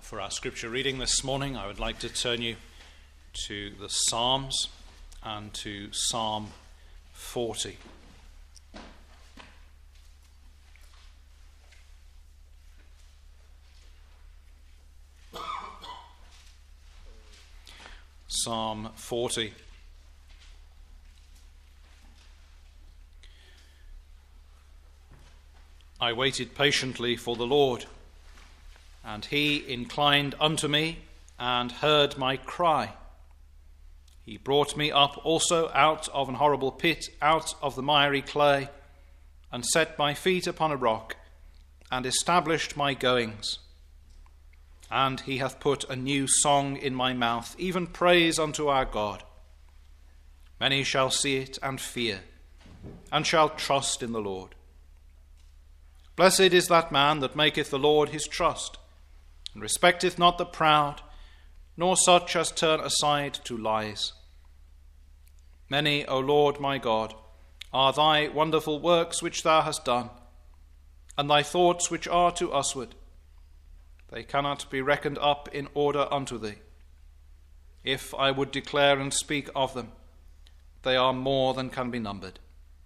For our scripture reading this morning, I would like to turn you to the Psalms and to Psalm 40. Psalm 40. I waited patiently for the Lord, and he inclined unto me and heard my cry. He brought me up also out of an horrible pit, out of the miry clay, and set my feet upon a rock, and established my goings. And he hath put a new song in my mouth, even praise unto our God. Many shall see it and fear, and shall trust in the Lord. Blessed is that man that maketh the Lord his trust, and respecteth not the proud, nor such as turn aside to lies. Many, O Lord my God, are thy wonderful works which thou hast done, and thy thoughts which are to usward. They cannot be reckoned up in order unto thee. If I would declare and speak of them, they are more than can be numbered.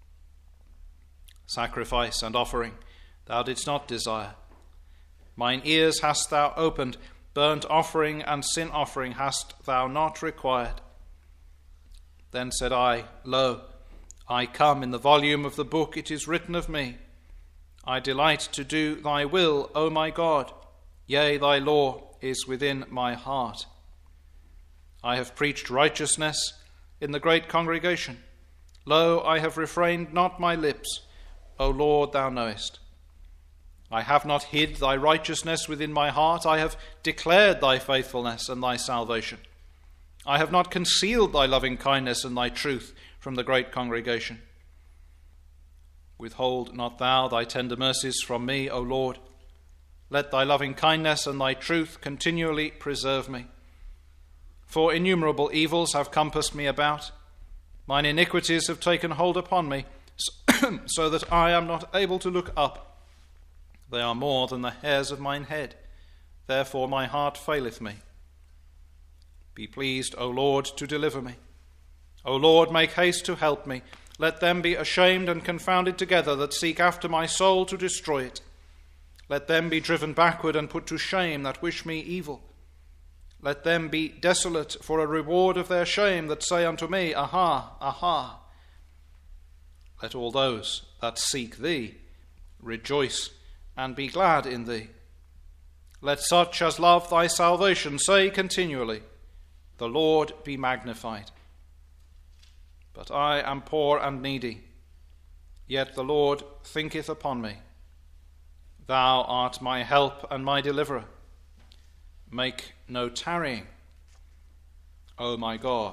Sacrifice and offering thou didst not desire. Mine ears hast thou opened, burnt offering and sin offering hast thou not required. Then said I, Lo, I come, in the volume of the book it is written of me. I delight to do thy will, O my God. Yea, thy law is within my heart. I have preached righteousness in the great congregation. Lo, I have refrained not my lips. O Lord, thou knowest. I have not hid thy righteousness within my heart. I have declared thy faithfulness and thy salvation. I have not concealed thy loving kindness and thy truth from the great congregation. Withhold not thou thy tender mercies from me, O Lord. Let thy loving kindness and thy truth continually preserve me. For innumerable evils have compassed me about. Mine iniquities have taken hold upon me, so that I am not able to look up. They are more than the hairs of mine head. Therefore my heart faileth me. Be pleased, O Lord, to deliver me. O Lord, make haste to help me. Let them be ashamed and confounded together that seek after my soul to destroy it. Let them be driven backward and put to shame that wish me evil. Let them be desolate for a reward of their shame that say unto me, Aha, aha. Let all those that seek thee rejoice and be glad in thee. Let such as love thy salvation say continually, The Lord be magnified. But I am poor and needy, yet the Lord thinketh upon me. Thou art my help and my deliverer. Make no tarrying, O my God.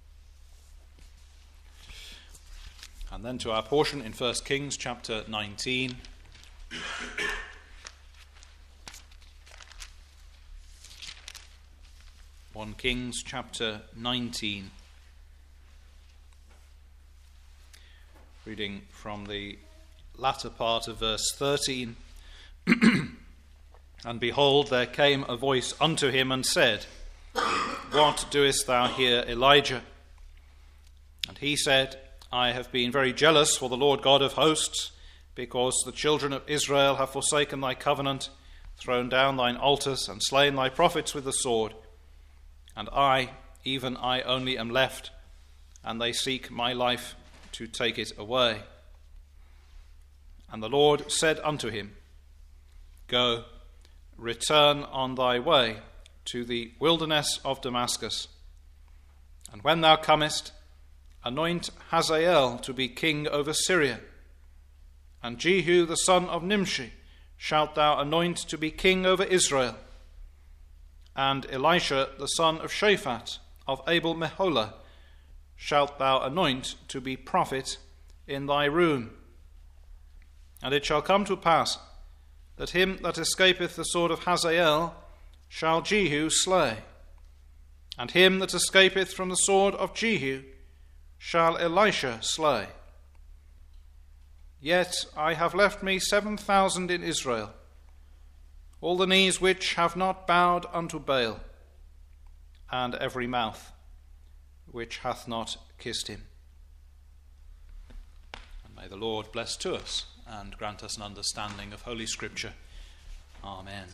And then to our portion in 1 Kings chapter 19. 1 Kings chapter 19. Reading from the latter part of verse 13. And behold, there came a voice unto him and said, What doest thou here, Elijah? And he said, I have been very jealous for the Lord God of hosts, because the children of Israel have forsaken thy covenant, thrown down thine altars, and slain thy prophets with the sword. And I, even I only, am left, and they seek my life to take it away. And the Lord said unto him, Go, return on thy way to the wilderness of Damascus. And when thou comest, anoint Hazael to be king over Syria. And Jehu the son of Nimshi shalt thou anoint to be king over Israel. And Elisha the son of Shaphat of Abel Meholah shalt thou anoint to be prophet in thy room. And it shall come to pass that him that escapeth the sword of Hazael shall Jehu slay, and him that escapeth from the sword of Jehu shall Elisha slay. Yet I have left me 7,000 in Israel, all the knees which have not bowed unto Baal, and every mouth which hath not kissed him. And may the Lord bless to us and grant us an understanding of Holy Scripture. Amen.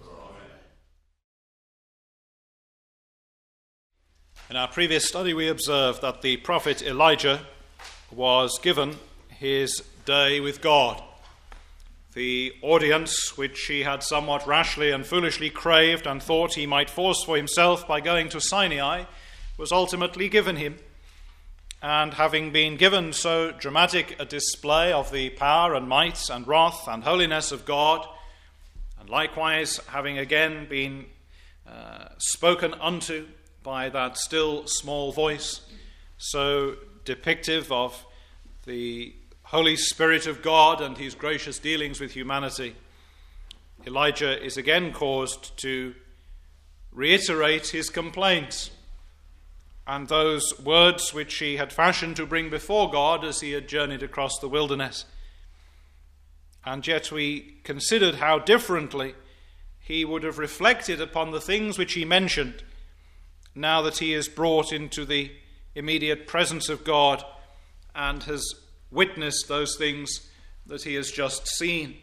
In our previous study, we observed that the prophet Elijah was given his day with God. The audience, which he had somewhat rashly and foolishly craved and thought he might force for himself by going to Sinai, was ultimately given him. And having been given so dramatic a display of the power and might and wrath and holiness of God, and likewise having again been spoken unto by that still small voice, so depictive of the Holy Spirit of God and his gracious dealings with humanity, Elijah is again caused to reiterate his complaints and those words which he had fashioned to bring before God as he had journeyed across the wilderness. And yet we considered how differently he would have reflected upon the things which he mentioned now that he is brought into the immediate presence of God and has witnessed those things that he has just seen.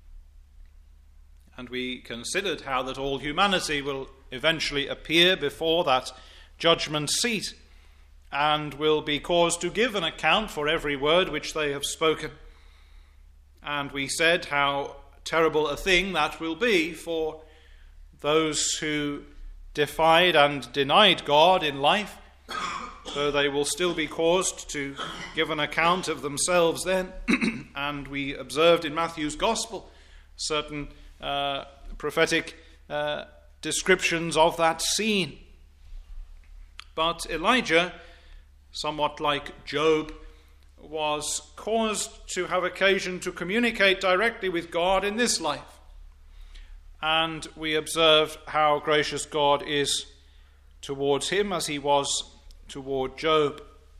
And we considered how that all humanity will eventually appear before that judgment seat and will be caused to give an account for every word which they have spoken. And we said how terrible a thing that will be for those who defied and denied God in life, so they will still be caused to give an account of themselves then. And we observed in Matthew's Gospel certain prophetic descriptions of that scene. But Elijah, somewhat like Job, was caused to have occasion to communicate directly with God in this life. And we observed how gracious God is towards him as he was toward Job.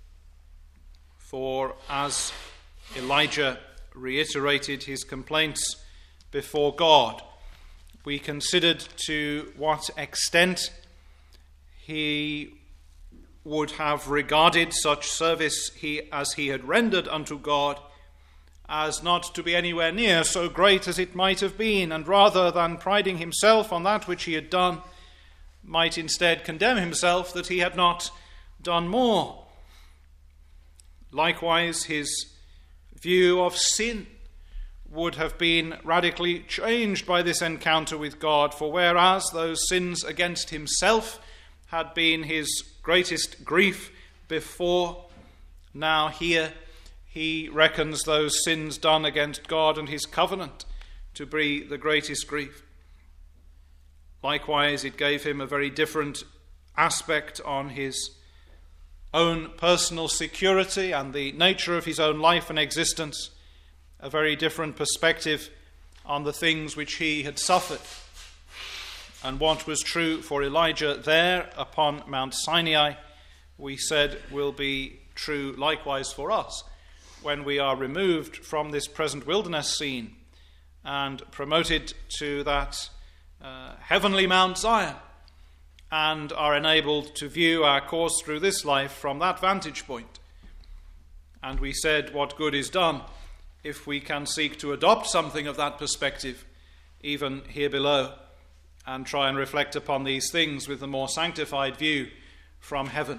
For as Elijah reiterated his complaints before God, we considered to what extent he would have regarded such service as he had rendered unto God as not to be anywhere near so great as it might have been, and rather than priding himself on that which he had done, might instead condemn himself that he had not done more. Likewise, his view of sin would have been radically changed by this encounter with God, for whereas those sins against himself had been his greatest grief before, now here he reckons those sins done against God and his covenant to be the greatest grief. Likewise, it gave him a very different aspect on his own personal security and the nature of his own life and existence, a very different perspective on the things which he had suffered. And what was true for Elijah there upon Mount Sinai, we said will be true likewise for us when we are removed from this present wilderness scene and promoted to that heavenly Mount Zion, and are enabled to view our course through this life from that vantage point. And we said what good is done if we can seek to adopt something of that perspective even here below, and try and reflect upon these things with a more sanctified view from heaven.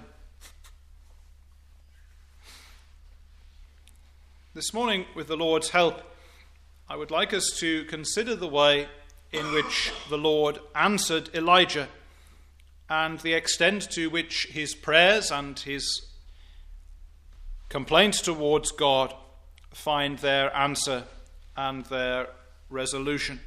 This morning, with the Lord's help, I would like us to consider the way in which the Lord answered Elijah and the extent to which his prayers and his complaints towards God find their answer and their resolution.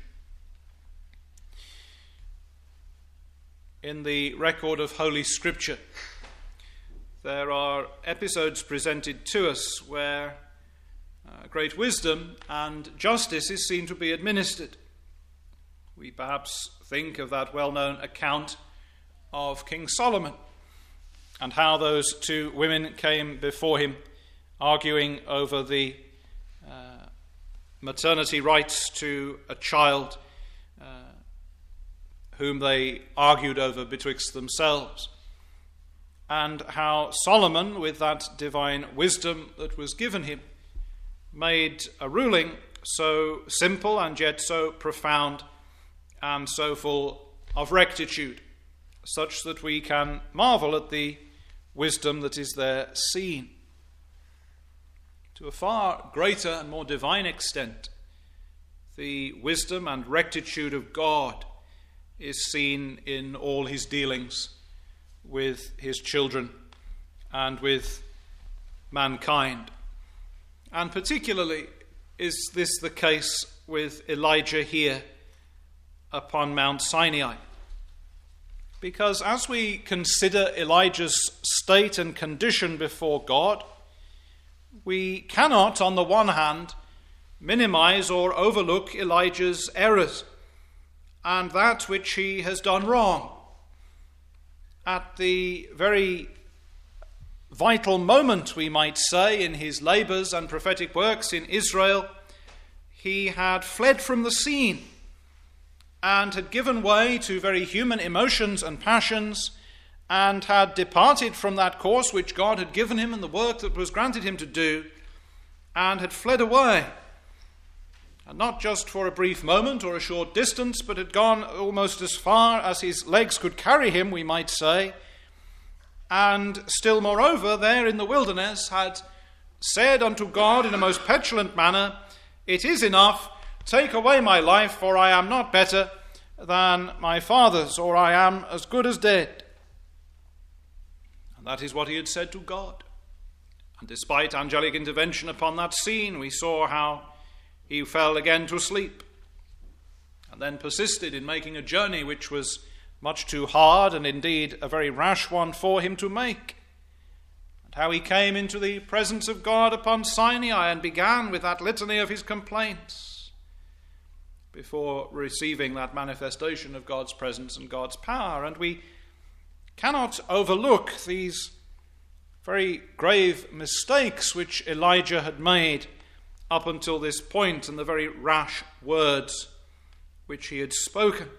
In the record of Holy Scripture, there are episodes presented to us where great wisdom and justice is seen to be administered. We perhaps think of that well-known account of King Solomon and how those two women came before him arguing over the maternity rights to a child whom they argued over betwixt themselves, and how Solomon, with that divine wisdom that was given him, made a ruling so simple and yet so profound and so full of rectitude, such that we can marvel at the wisdom that is there seen. To a far greater and more divine extent, the wisdom and rectitude of God is seen in all his dealings with his children and with mankind. And particularly is this the case with Elijah here upon Mount Sinai. Because as we consider Elijah's state and condition before God, we cannot, on the one hand, minimize or overlook Elijah's errors and that which he has done wrong. At the very vital moment, we might say, in his labors and prophetic works in Israel, he had fled from the scene and had given way to very human emotions and passions, and had departed from that course which God had given him and the work that was granted him to do, and had fled away. And not just for a brief moment or a short distance, but had gone almost as far as his legs could carry him, we might say, and still moreover, there in the wilderness, had said unto God in a most petulant manner, "It is enough, take away my life, for I am not better than my fathers, or I am as good as dead." And that is what he had said to God. And despite angelic intervention upon that scene, we saw how he fell again to sleep, and then persisted in making a journey which was much too hard, and indeed a very rash one for him to make. And how he came into the presence of God upon Sinai and began with that litany of his complaints before receiving that manifestation of God's presence and God's power. And we cannot overlook these very grave mistakes which Elijah had made up until this point, and the very rash words which he had spoken.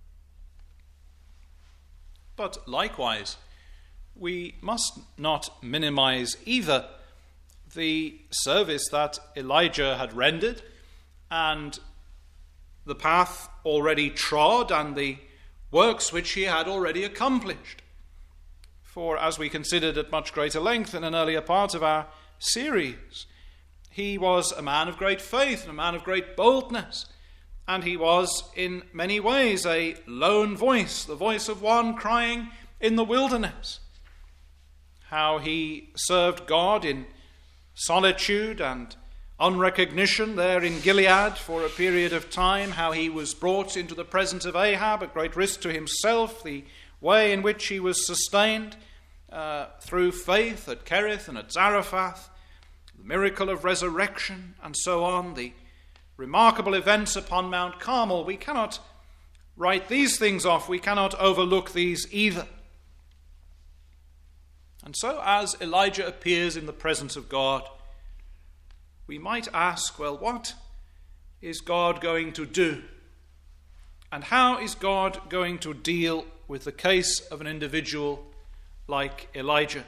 But likewise, we must not minimize either the service that Elijah had rendered and the path already trod and the works which he had already accomplished. For as we considered at much greater length in an earlier part of our series, he was a man of great faith and a man of great boldness, and he was in many ways a lone voice, the voice of one crying in the wilderness. How he served God in solitude and unrecognition there in Gilead for a period of time, how he was brought into the presence of Ahab at great risk to himself, the way in which he was sustained through faith at Kerith and at Zarephath, the miracle of resurrection, and so on, the remarkable events upon Mount Carmel. We cannot write these things off. We cannot overlook these either. And so as Elijah appears in the presence of God, we might ask, well, what is God going to do? And how is God going to deal with the case of an individual like Elijah?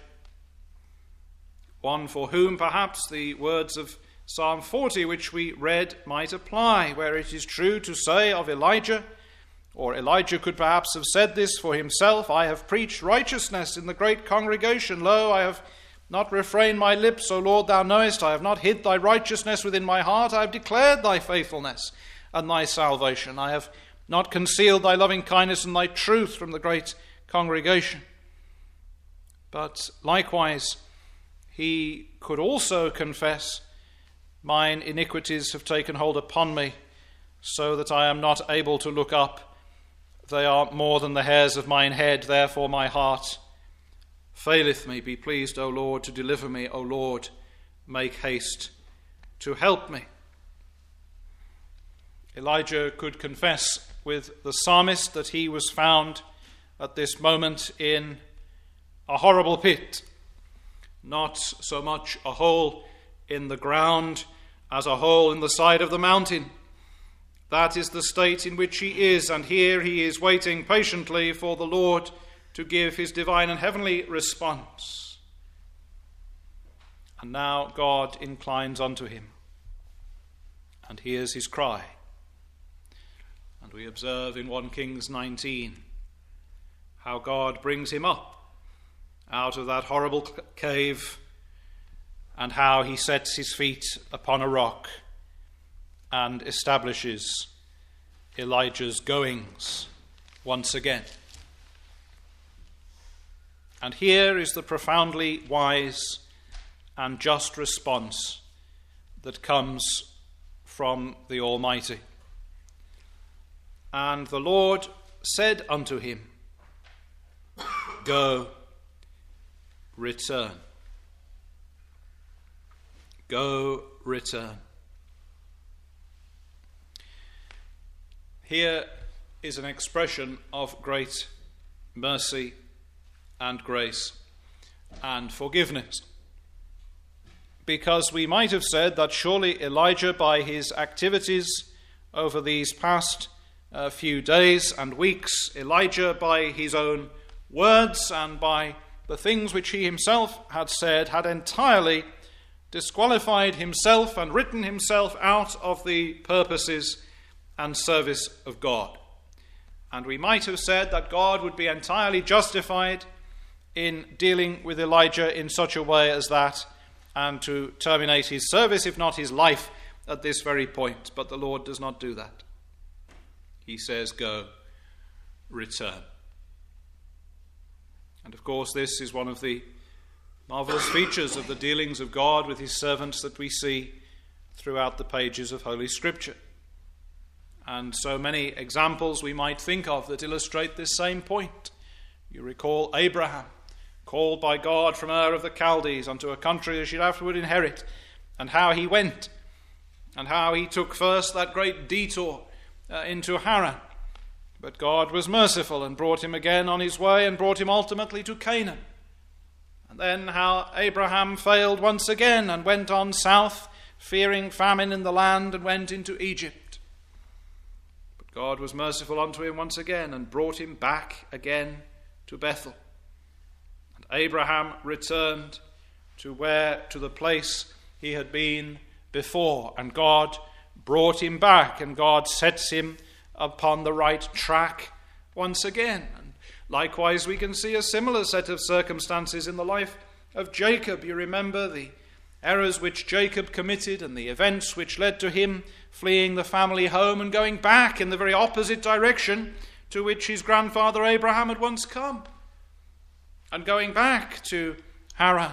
One for whom perhaps the words of Psalm 40, which we read, might apply, where it is true to say of Elijah, or Elijah could perhaps have said this for himself, "I have preached righteousness in the great congregation. Lo, I have not refrained my lips, O Lord, thou knowest. I have not hid thy righteousness within my heart. I have declared thy faithfulness and thy salvation. I have not concealed thy loving kindness and thy truth from the great congregation." But likewise, he could also confess, "Mine iniquities have taken hold upon me, so that I am not able to look up. They are more than the hairs of mine head, therefore my heart faileth me. Be pleased, O Lord, to deliver me. O Lord, make haste to help me." Elijah could confess with the psalmist that he was found at this moment in a horrible pit, not so much a hole in the ground as a hole in the side of the mountain, That is the state in which he is, and here he is waiting patiently for the Lord to give his divine and heavenly response. And now God inclines unto him and hears his cry. And we observe in 1 Kings 19 how God brings him up out of that horrible cave, and how he sets his feet upon a rock and establishes Elijah's goings once again. And here is the profoundly wise and just response that comes from the Almighty. And the Lord said unto him, Go, return. Go, return. Here is an expression of great mercy and grace and forgiveness. Because we might have said that surely Elijah, by his activities over these past few days and weeks, Elijah, by his own words and by the things which he himself had said, had entirely disqualified himself and written himself out of the purposes and service of God. And we might have said that God would be entirely justified in dealing with Elijah in such a way as that, and to terminate his service, if not his life, at this very point. But the Lord does not do that. He says, Go, return. And of course, this is one of the marvelous features of the dealings of God with his servants that we see throughout the pages of Holy Scripture. And so many examples we might think of that illustrate this same point. You recall Abraham, called by God from Ur of the Chaldees unto a country he should afterward inherit, and how he went, and how he took first that great detour into Haran. But God was merciful and brought him again on his way and brought him ultimately to Canaan. And then how Abraham failed once again and went on south, fearing famine in the land, and went into Egypt. But God was merciful unto him once again and brought him back again to Bethel. And Abraham returned to the place he had been before, and God brought him back, and God sets him upon the right track once again. And likewise, we can see a similar set of circumstances in the life of Jacob. You remember the errors which Jacob committed and the events which led to him fleeing the family home and going back in the very opposite direction to which his grandfather Abraham had once come, and going back to Haran.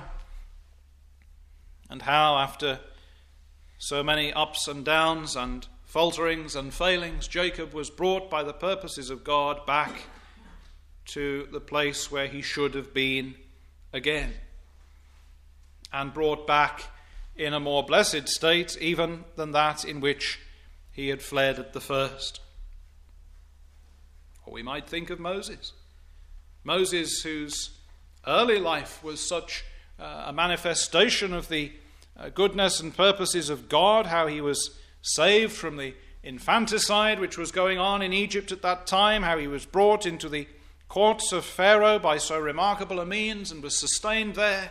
And how, after so many ups and downs and falterings and failings, Jacob was brought by the purposes of God back to the place where he should have been again, and brought back in a more blessed state even than that in which he had fled at the first. Or we might think of Moses. Moses, whose early life was such a manifestation of the goodness and purposes of God, how he was saved from the infanticide which was going on in Egypt at that time, how he was brought into the courts of Pharaoh by so remarkable a means and was sustained there.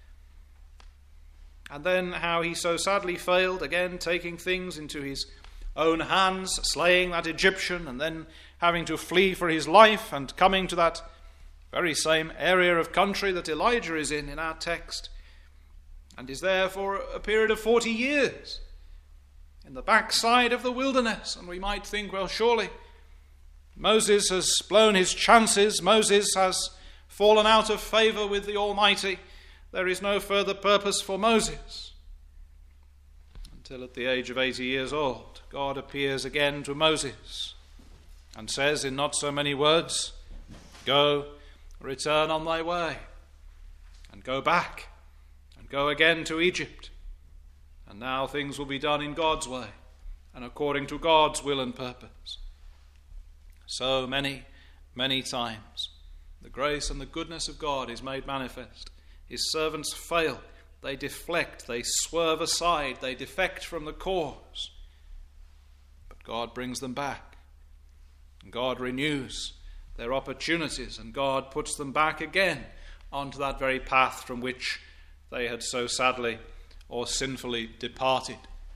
And then how he so sadly failed, again taking things into his own hands, slaying that Egyptian, and then having to flee for his life and coming to that very same area of country that Elijah is in our text, and is there for a period of 40 years in the backside of the wilderness. And we might think, well, surely Moses has blown his chances. Moses has fallen out of favor with the Almighty. There is no further purpose for Moses. Until at the age of 80 years old, God appears again to Moses and says in not so many words, Go, return on thy way, and go back, and go again to Egypt. And now things will be done in God's way, and according to God's will and purpose. So many, many times, the grace and the goodness of God is made manifest. His servants fail, they deflect, they swerve aside, they defect from the cause. But God brings them back. God renews their opportunities, and God puts them back again onto that very path from which they had so sadly or sinfully departed.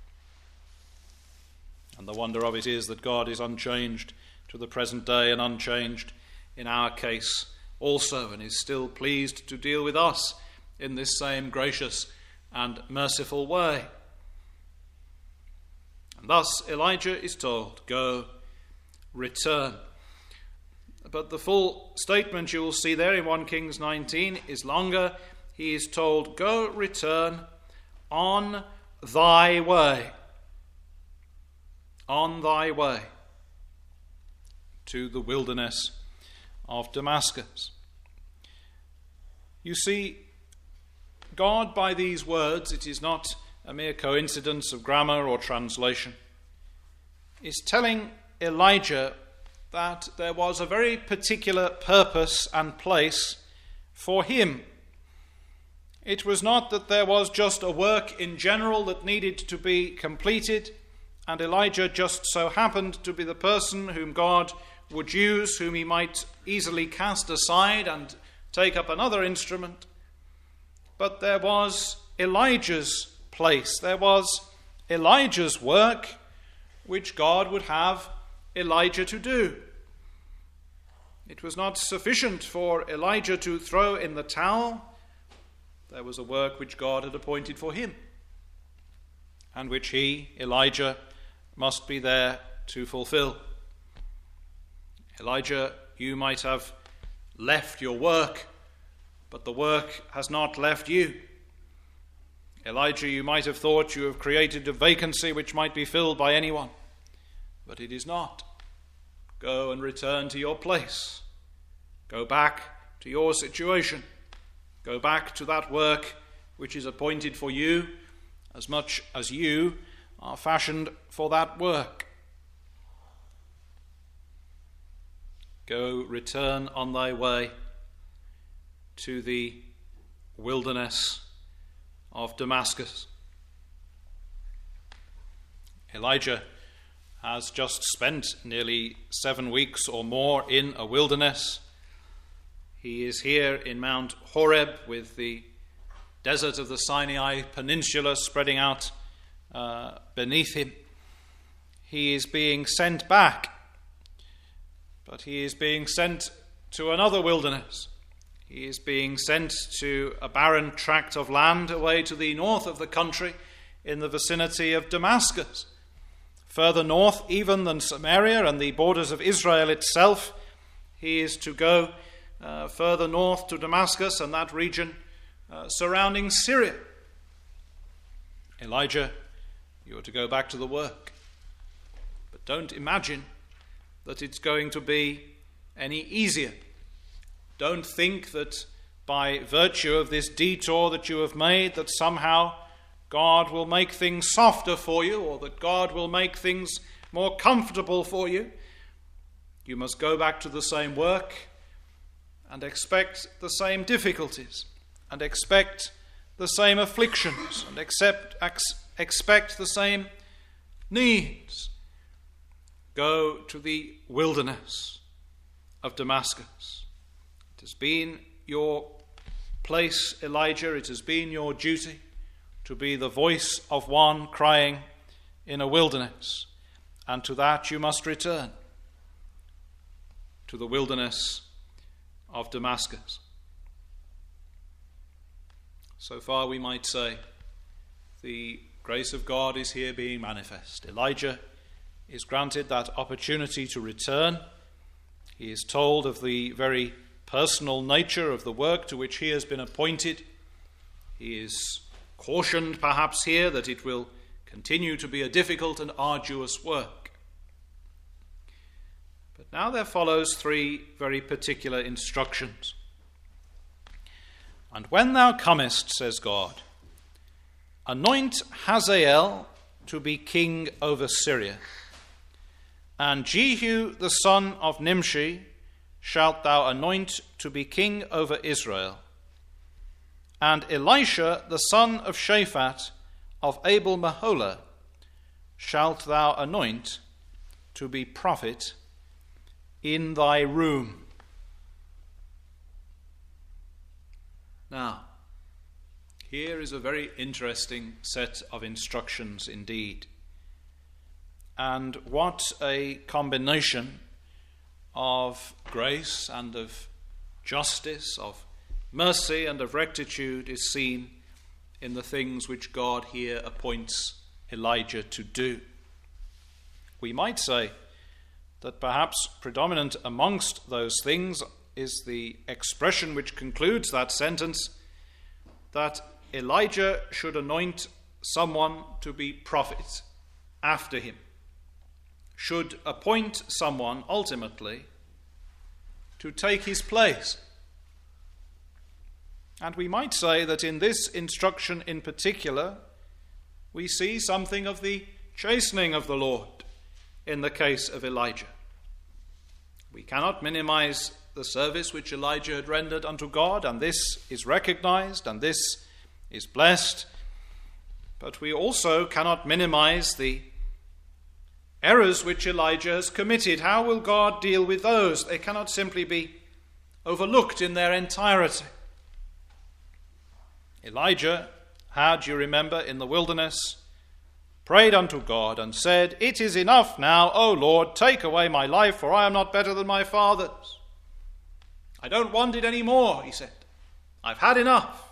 And the wonder of it is that God is unchanged to the present day and unchanged in our case also, and is still pleased to deal with us in this same gracious and merciful way. And thus Elijah is told, "Go, return." But the full statement you will see there in 1 Kings 19 is longer. He is told, "Go, return on thy way." On thy way to the wilderness of Damascus. You see, God, by these words, it is not a mere coincidence of grammar or translation, is telling Elijah that there was a very particular purpose and place for him. It was not that there was just a work in general that needed to be completed, and Elijah just so happened to be the person whom God would use, whom he might easily cast aside and take up another instrument. But there was Elijah's place, there was Elijah's work, which God would have Elijah to do. It was not sufficient for Elijah to throw in the towel. There was a work which God had appointed for him, and which he, Elijah, must be there to fulfill. Elijah, you might have left your work, but the work has not left you. Elijah, you might have thought you have created a vacancy which might be filled by anyone, but it is not. Go and return to your place. Go back to your situation. Go back to that work which is appointed for you, as much as you are fashioned for that work. Go, return on thy way to the wilderness of Damascus. Elijah has just spent nearly 7 weeks or more in a wilderness. He is here in Mount Horeb with the desert of the Sinai Peninsula spreading out beneath him. He is being sent back, but he is being sent to another wilderness. He is being sent to a barren tract of land away to the north of the country in the vicinity of Damascus. Further north even than Samaria and the borders of Israel itself, he is to go further north to Damascus and that region surrounding Syria. Elijah, you are to go back to the work. But don't imagine that it's going to be any easier. Don't think that by virtue of this detour that you have made, that somehow God will make things softer for you, or that God will make things more comfortable for you. You must go back to the same work and expect the same difficulties, and expect the same afflictions, and expect the same needs. Go to the wilderness of Damascus. It has been your place, Elijah, it has been your duty to be the voice of one crying in a wilderness, and to that you must return, to the wilderness of Damascus. So far we might say the grace of God is here being manifest. Elijah is granted that opportunity to return. He is told of the very personal nature of the work to which he has been appointed. He is cautioned perhaps here that it will continue to be a difficult and arduous work. But now there follows 3 very particular instructions. And when thou comest, says God, anoint Hazael to be king over Syria, and Jehu the son of Nimshi shalt thou anoint to be king over Israel, and Elisha the son of Shaphat of Abel Meholah shalt thou anoint to be prophet in thy room. Now, here is a very interesting set of instructions indeed. And what a combination of grace and of justice, of mercy and of rectitude is seen in the things which God here appoints Elijah to do. We might say that perhaps predominant amongst those things is the expression which concludes that sentence, that Elijah should anoint someone to be prophet after him, should appoint someone ultimately to take his place. And we might say that in this instruction in particular, we see something of the chastening of the Lord in the case of Elijah. We cannot minimize the service which Elijah had rendered unto God, and this is recognized, and this is blessed. But we also cannot minimize the errors which Elijah has committed. How will God deal with those? They cannot simply be overlooked in their entirety. Elijah had, you remember, in the wilderness, prayed unto God and said, "It is enough now, O Lord, take away my life, for I am not better than my fathers." I don't want it any more, he said. I've had enough.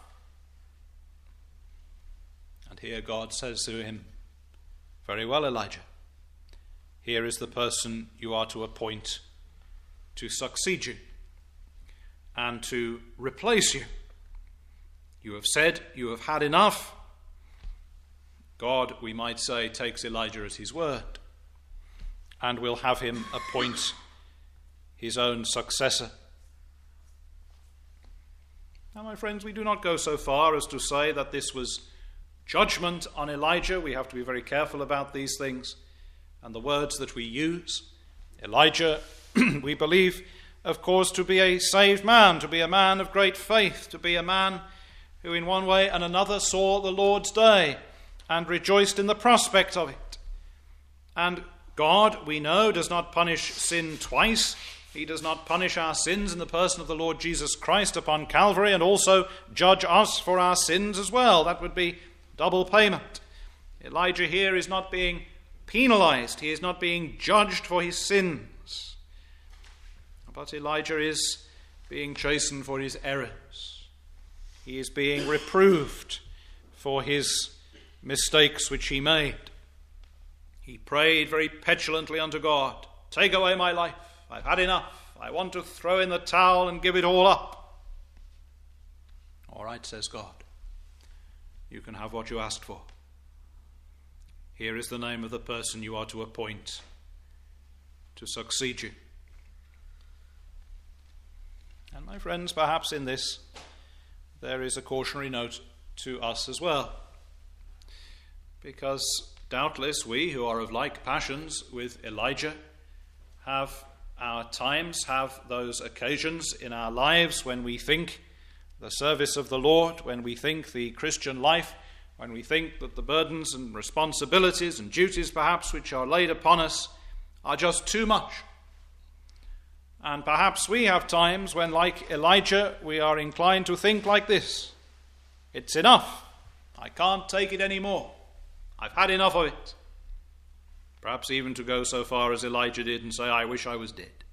And here God says to him, "Very well, Elijah. Here is the person you are to appoint to succeed you and to replace you. You have said you have had enough." God, we might say, takes Elijah at his word and will have him appoint his own successor. Now, my friends, we do not go so far as to say that this was judgment on Elijah. We have to be very careful about these things and the words that we use. Elijah, we believe, of course, to be a saved man, to be a man of great faith, to be a man who in one way and another saw the Lord's day and rejoiced in the prospect of it. And God, we know, does not punish sin twice. He does not punish our sins in the person of the Lord Jesus Christ upon Calvary and also judge us for our sins as well. That would be double payment. Elijah here is not being penalized. He is not being judged for his sins. But Elijah is being chastened for his errors. He is being reproved for his mistakes which he made. He prayed very petulantly unto God, "Take away my life. I've had enough. I want to throw in the towel and give it all up." "All right," says God. "You can have what you asked for. Here is the name of the person you are to appoint to succeed you." And my friends, perhaps in this there is a cautionary note to us as well. Because doubtless we who are of like passions with Elijah have our times, have those occasions in our lives when we think the service of the Lord, when we think the Christian life, when we think that the burdens and responsibilities and duties perhaps which are laid upon us are just too much. And perhaps we have times when, like Elijah, we are inclined to think like this: "It's enough. I can't take it anymore. I've had enough of it." Perhaps even to go so far as Elijah did and say, "I wish I was dead."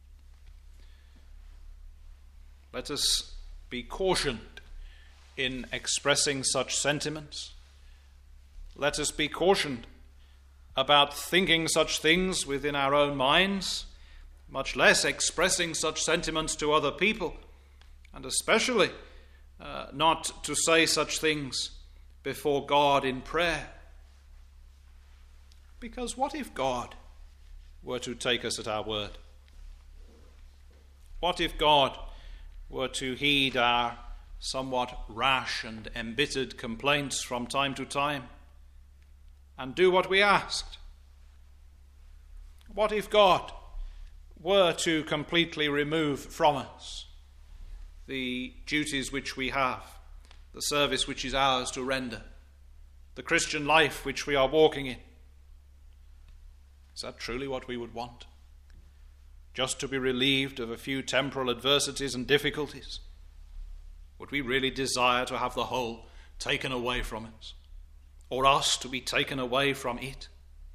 Let us be cautioned in expressing such sentiments. Let us be cautioned about thinking such things within our own minds, much less expressing such sentiments to other people, and especially not to say such things before God in prayer. Because what if God were to take us at our word? What if God were to heed our somewhat rash and embittered complaints from time to time and do what we asked? What if God were to completely remove from us the duties which we have, the service which is ours to render, the Christian life which we are walking in? Is that truly what we would want? Just to be relieved of a few temporal adversities and difficulties? Would we really desire to have the whole taken away from us, or us to be taken away from it?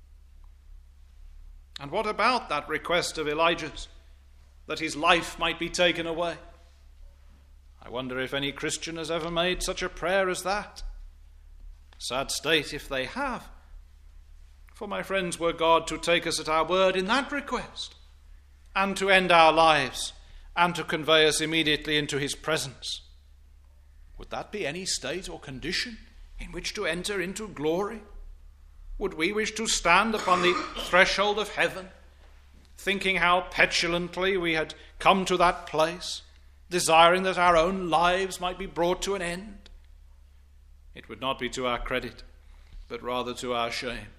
And what about that request of Elijah's, that his life might be taken away? I wonder if any Christian has ever made such a prayer as that. Sad state if they have. For, my friends, were God to take us at our word in that request, and to end our lives, and to convey us immediately into his presence, would that be any state or condition in which to enter into glory? Would we wish to stand upon the threshold of heaven, thinking how petulantly we had come to that place, desiring that our own lives might be brought to an end? It would not be to our credit, but rather to our shame.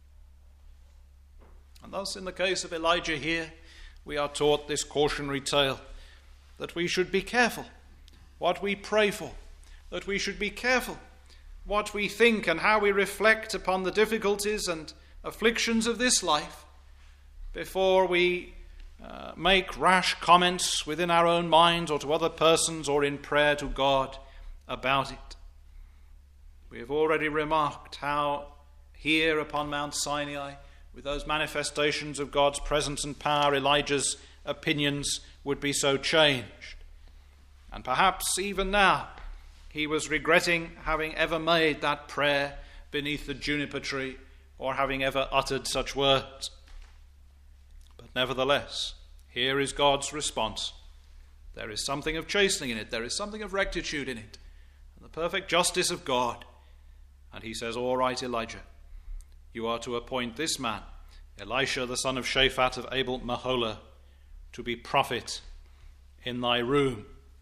And thus, in the case of Elijah here, we are taught this cautionary tale, that we should be careful what we pray for, that we should be careful what we think and how we reflect upon the difficulties and afflictions of this life before we make rash comments within our own minds or to other persons or in prayer to God about it. We have already remarked how here upon Mount Sinai, with those manifestations of God's presence and power, Elijah's opinions would be so changed. And perhaps even now he was regretting having ever made that prayer beneath the juniper tree or having ever uttered such words. But nevertheless, here is God's response. There is something of chastening in it. There is something of rectitude in it. And the perfect justice of God. And he says, all right, Elijah, you are to appoint this man, Elisha, the son of Shaphat of Abel Meholah, to be prophet in thy room.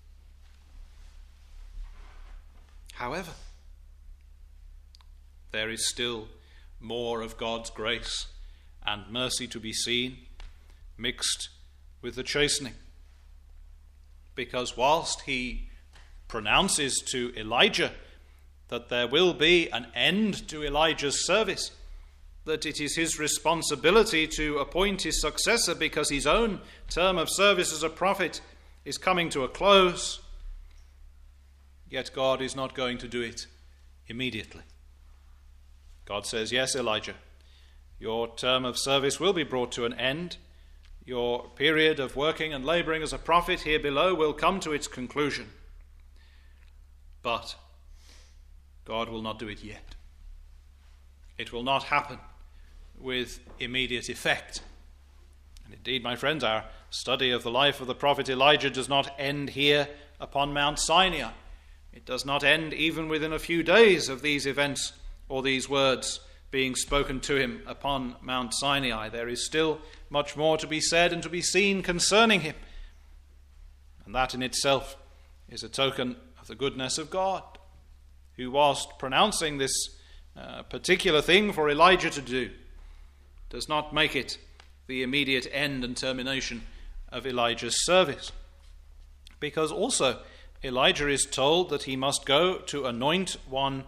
However, there is still more of God's grace and mercy to be seen, mixed with the chastening. Because whilst he pronounces to Elijah that there will be an end to Elijah's service, that it is his responsibility to appoint his successor because his own term of service as a prophet is coming to a close, yet God is not going to do it immediately. God says, yes, Elijah, your term of service will be brought to an end. Your period of working and laboring as a prophet here below will come to its conclusion. But God will not do it yet. It will not happen with immediate effect. And indeed, my friends, our study of the life of the prophet Elijah does not end here upon Mount Sinai. It does not end even within a few days of these events or these words being spoken to him upon Mount Sinai. There is still much more to be said and to be seen concerning him. And that in itself is a token of the goodness of God, who, whilst pronouncing this particular thing for Elijah to do, does not make it the immediate end and termination of Elijah's service. Because also Elijah is told that he must go to anoint one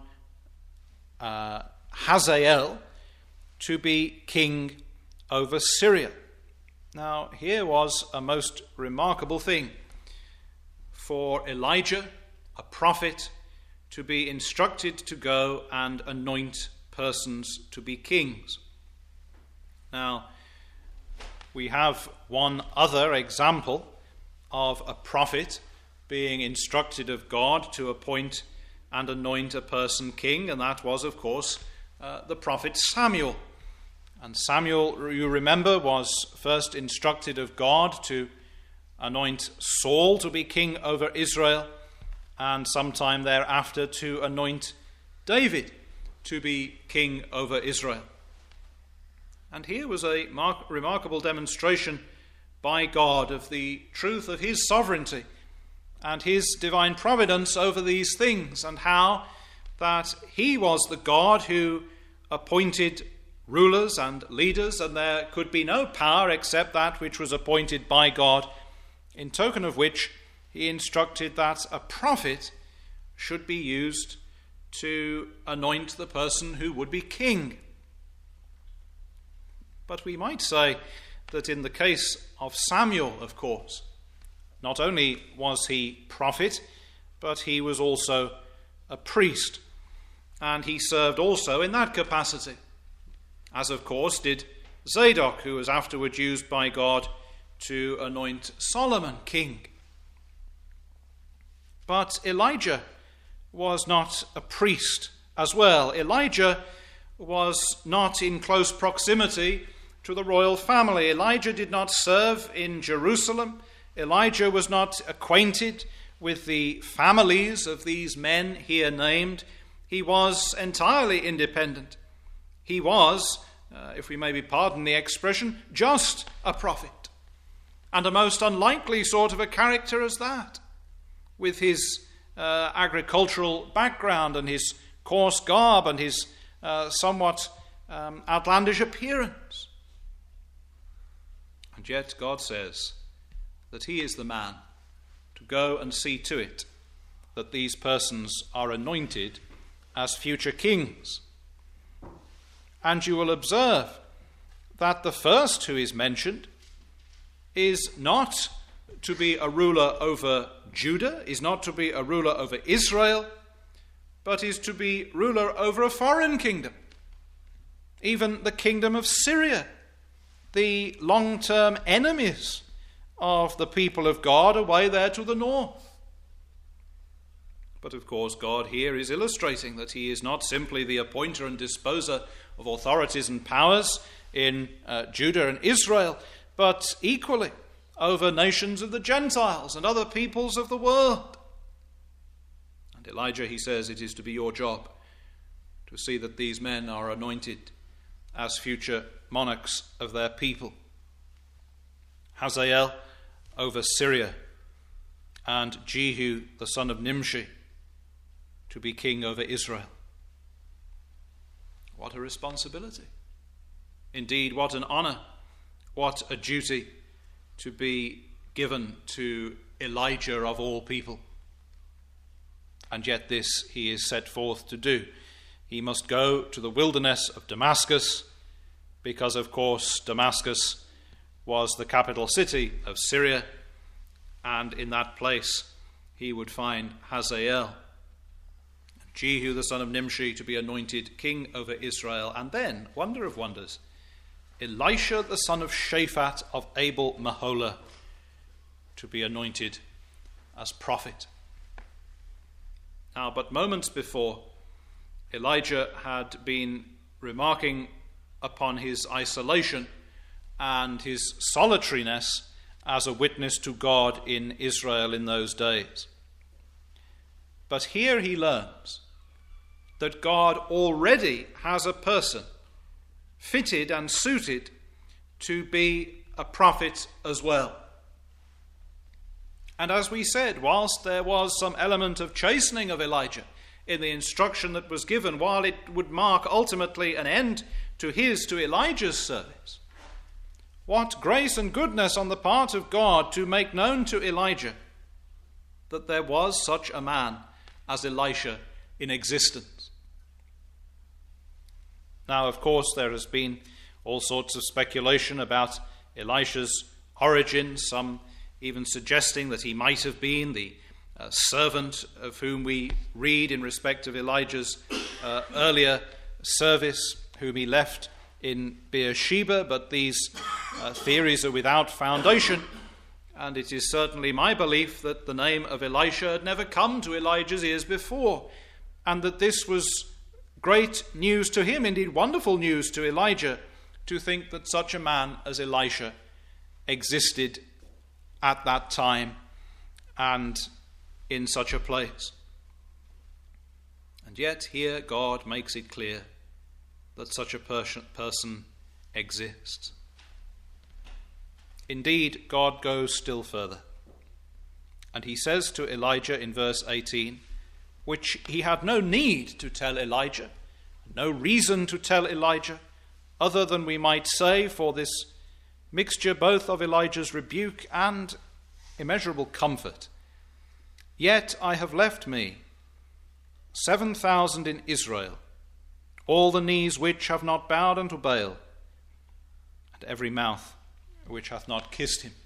Hazael to be king over Syria. Now, here was a most remarkable thing for Elijah, a prophet, to be instructed to go and anoint persons to be kings. Now, we have one other example of a prophet being instructed of God to appoint and anoint a person king, and that was, of course, the prophet Samuel. And Samuel, you remember, was first instructed of God to anoint Saul to be king over Israel, and sometime thereafter to anoint David to be king over Israel. And here was a remarkable demonstration by God of the truth of his sovereignty and his divine providence over these things, and how that he was the God who appointed rulers and leaders, and there could be no power except that which was appointed by God, in token of which he instructed that a prophet should be used to anoint the person who would be king. But we might say that in the case of Samuel, of course, not only was he prophet, but he was also a priest, and he served also in that capacity, as of course did Zadok, who was afterward used by God to anoint Solomon king. But Elijah was not a priest as well. Elijah was not in close proximity to the royal family. Elijah did not serve in Jerusalem. Elijah was not acquainted with the families of these men here named. He was entirely independent. He was, if we may be pardoned the expression, just a prophet, and a most unlikely sort of a character as that, with his agricultural background and his coarse garb and his somewhat outlandish appearance. And yet God says that he is the man to go and see to it that these persons are anointed as future kings. And you will observe that the first who is mentioned is not to be a ruler over Judah, is not to be a ruler over Israel, but is to be ruler over a foreign kingdom, even the kingdom of Syria, the long-term enemies of the people of God away there to the north. But of course, God here is illustrating that he is not simply the appointer and disposer of authorities and powers in Judah and Israel, but equally over nations of the Gentiles and other peoples of the world. And Elijah, he says, it is to be your job to see that these men are anointed as future monarchs of their people. Hazael over Syria, and Jehu, the son of Nimshi, to be king over Israel. What a responsibility. Indeed, what an honor, what a duty to be given to Elijah of all people. And yet this he is set forth to do. He must go to the wilderness of Damascus, because of course Damascus was the capital city of Syria, and in that place he would find Hazael, Jehu the son of Nimshi, to be anointed king over Israel. And then, wonder of wonders, Elisha the son of Shaphat of Abel Meholah to be anointed as prophet. Now, but moments before, Elijah had been remarking upon his isolation and his solitariness as a witness to God in Israel in those days. But here he learns that God already has a person fitted and suited to be a prophet as well. And as we said, whilst there was some element of chastening of Elijah in the instruction that was given, while it would mark ultimately an end to Elijah's service, what grace and goodness on the part of God to make known to Elijah that there was such a man as Elisha in existence. Now, of course, there has been all sorts of speculation about Elisha's origin, some even suggesting that he might have been the servant of whom we read in respect of Elijah's earlier service, whom he left in Beersheba, but these theories are without foundation, and it is certainly my belief that the name of Elisha had never come to Elijah's ears before, and that this was great news to him, indeed wonderful news to Elijah, to think that such a man as Elisha existed at that time and in such a place. And yet here God makes it clear that such a person exists. Indeed, God goes still further, and he says to Elijah in verse 18, which he had no need to tell Elijah, no reason to tell Elijah, other than we might say for this mixture both of Elijah's rebuke and immeasurable comfort. Yet I have left me 7,000 in Israel, all the knees which have not bowed unto Baal. and every mouth which hath not kissed him.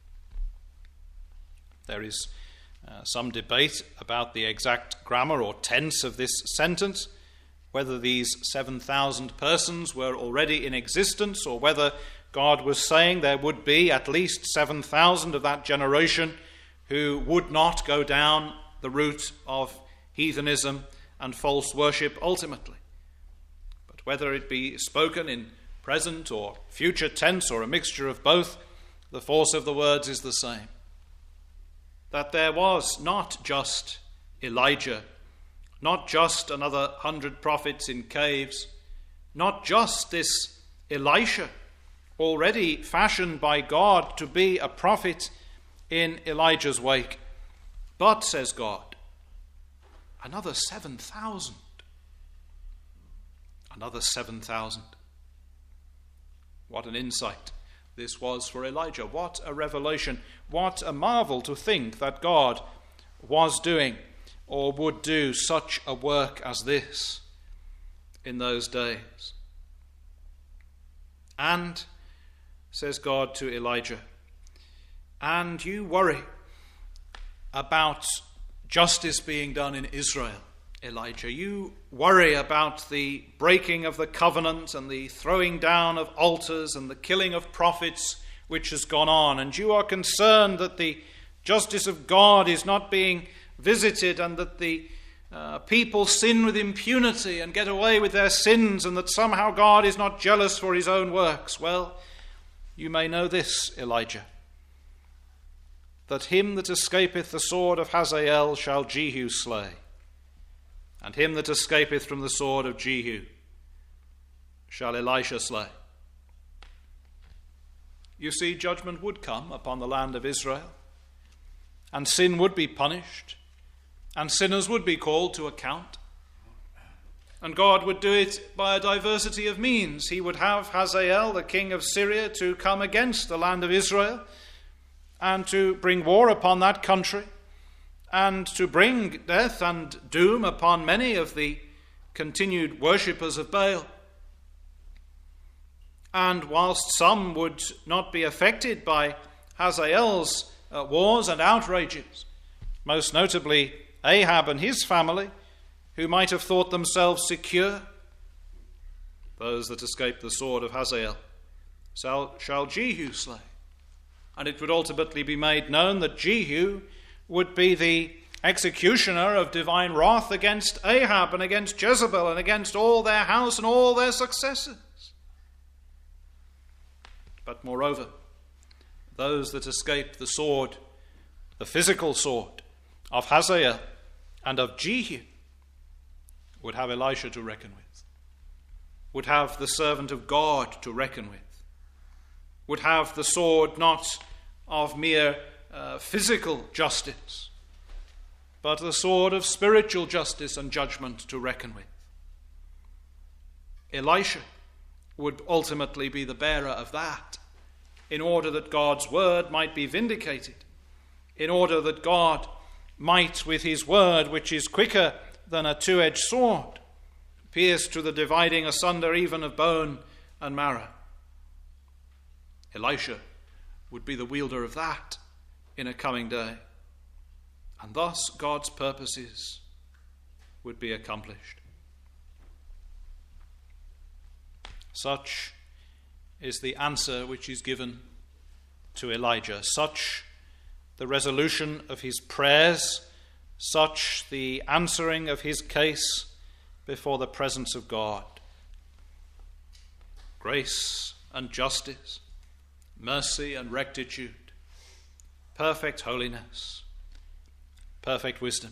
There is some debate about the exact grammar or tense of this sentence, whether these 7,000 persons were already in existence, or whether God was saying there would be at least 7,000 of that generation who would not go down the route of heathenism and false worship ultimately. But whether it be spoken in present or future tense or a mixture of both, the force of the words is the same. That there was not just Elijah, not just another 100 prophets in caves, not just this Elisha, already fashioned by God to be a prophet in Elijah's wake, but, says God, another 7,000. Another 7,000. What an insight this was for Elijah. What a revelation. What a marvel to think that God was doing or would do such a work as this in those days. And, says God to Elijah, and you worry about justice being done in Israel, Elijah. You worry about the breaking of the covenant and the throwing down of altars and the killing of prophets which has gone on. And you are concerned that the justice of God is not being visited, and that the people sin with impunity and get away with their sins, and that somehow God is not jealous for his own works. Well, you may know this, Elijah, that him that escapeth the sword of Hazael shall Jehu slay, and him that escapeth from the sword of Jehu shall Elisha slay. You see, judgment would come upon the land of Israel, and sin would be punished, and sinners would be called to account. And God would do it by a diversity of means. He would have Hazael, the king of Syria, to come against the land of Israel and to bring war upon that country, and to bring death and doom upon many of the continued worshippers of Baal. And whilst some would not be affected by Hazael's wars and outrages, most notably Ahab and his family, who might have thought themselves secure, those that escaped the sword of Hazael shall Jehu slay. And it would ultimately be made known that Jehu would be the executioner of divine wrath against Ahab and against Jezebel and against all their house and all their successors. But moreover, those that escaped the sword, the physical sword of Hazael and of Jehu, would have Elisha to reckon with, would have the servant of God to reckon with, would have the sword not of mere physical justice, but the sword of spiritual justice and judgment to reckon with. Elisha would ultimately be the bearer of that, in order that God's word might be vindicated, in order that God might, with his word, which is quicker than a two-edged sword, pierce to the dividing asunder even of bone and marrow. Elisha would be the wielder of that in a coming day, and thus God's purposes would be accomplished. Such is the answer which is given to Elijah, such the resolution of his prayers, such the answering of his case before the presence of God. Grace and justice, mercy and rectitude, perfect holiness, perfect wisdom.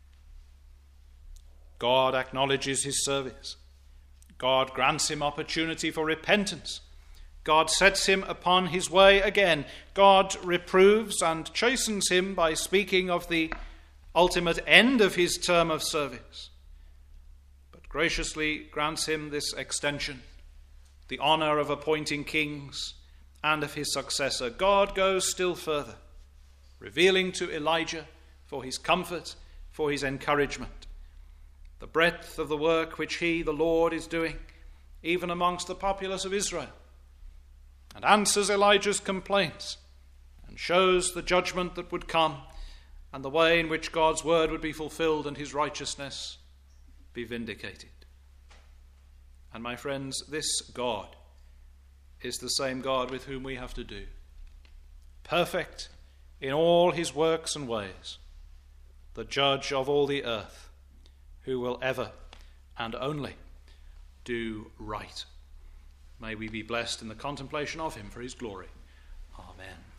God acknowledges his service. God grants him opportunity for repentance. God sets him upon his way again. God reproves and chastens him by speaking of the ultimate end of his term of service, but graciously grants him this extension, the honor of appointing kings and of his successor. God goes still further, revealing to Elijah, for his comfort, for his encouragement, the breadth of the work which he, the Lord, is doing, even amongst the populace of Israel, and answers Elijah's complaints, and shows the judgment that would come, and the way in which God's word would be fulfilled and his righteousness be vindicated. And my friends, this God is the same God with whom we have to do, perfect in all his works and ways, the judge of all the earth, who will ever and only do right. May we be blessed in the contemplation of him for his glory. Amen.